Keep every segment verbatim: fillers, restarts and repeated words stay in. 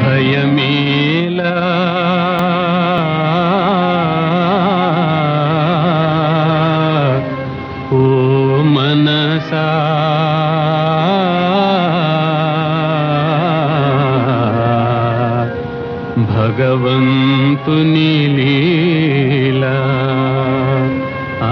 భయమేలా ఓ మనసా భగవంతుని లీలా ఆ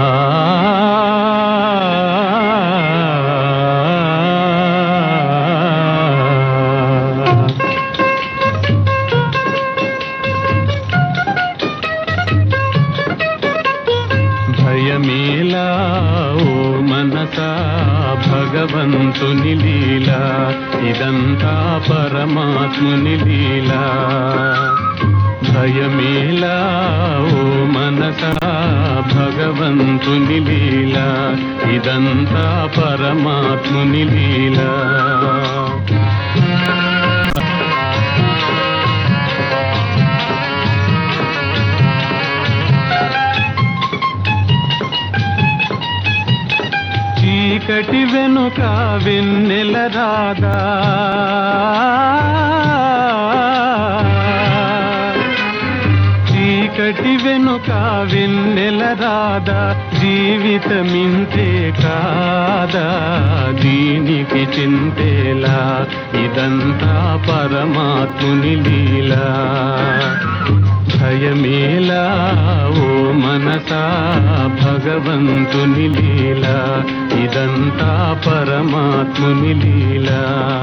భయమేలా ఓ మనసా భగవంతుని లీలా ఇదంతా పరమాత్ముని లీలా భయమేలా ఓ మనసా భగవంతుని లీలా ఇదంతా పరమాత్ముని లీలా చీకటి వెనుక వెన్నెల రాదా చీకటి వెనుక వెన్నెల రాదా జీవితమింతే కాదా దీనికి చింతేలా ఇదంతా పరమాత్ముని లీలా భయమేలా ఓ మనసా భగవంతుని లీలా ఇదంతా పరమాత్ముని లీలా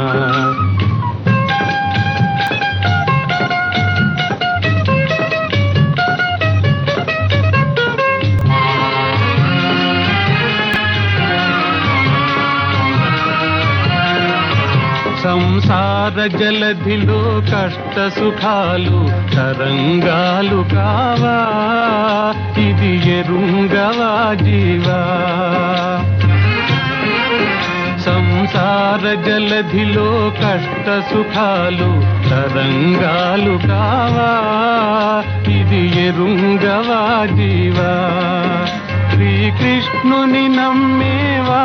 సంసార జలధిలో కష్ట సుఖాలు తరంగాలు కావా ఇది ఎరుంగవా జీవా సంసార జలధిలో కష్ట సుఖాలు తరంగాలు కావా ఇది ఎరుంగవా జీవా శ్రీకృష్ణుని నమ్మేవా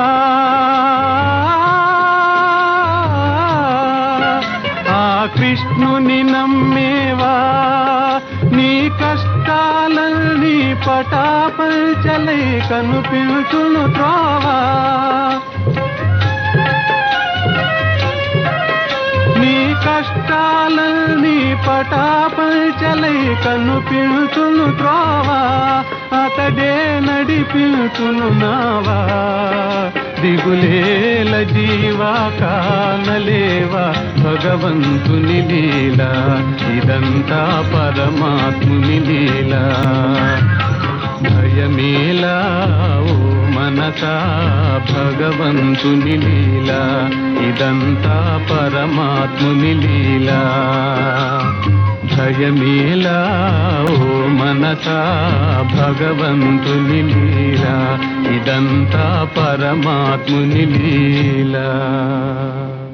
కృష్ణుని నమ్మేవా నీ కష్టాలన్నీ పటాపంచలై కనిపించును త్రోవా నీ కష్టాలన్నీ పటాపంచలై కనిపించును త్రోవా అతడే నడిపించును నావా దిగులేల జీవా కానలేవా భగవంతుని లీలా ఇదంతా పరమాత్ముని లీలా భయమేలా ఓ మనసా భగవంతుని లీలా ఇదంతా పరమాత్ముని లీలా భయమేలా ఓ మనసా భగవంతుని లీలా ఇదంతా పరమాత్ముని లీలా.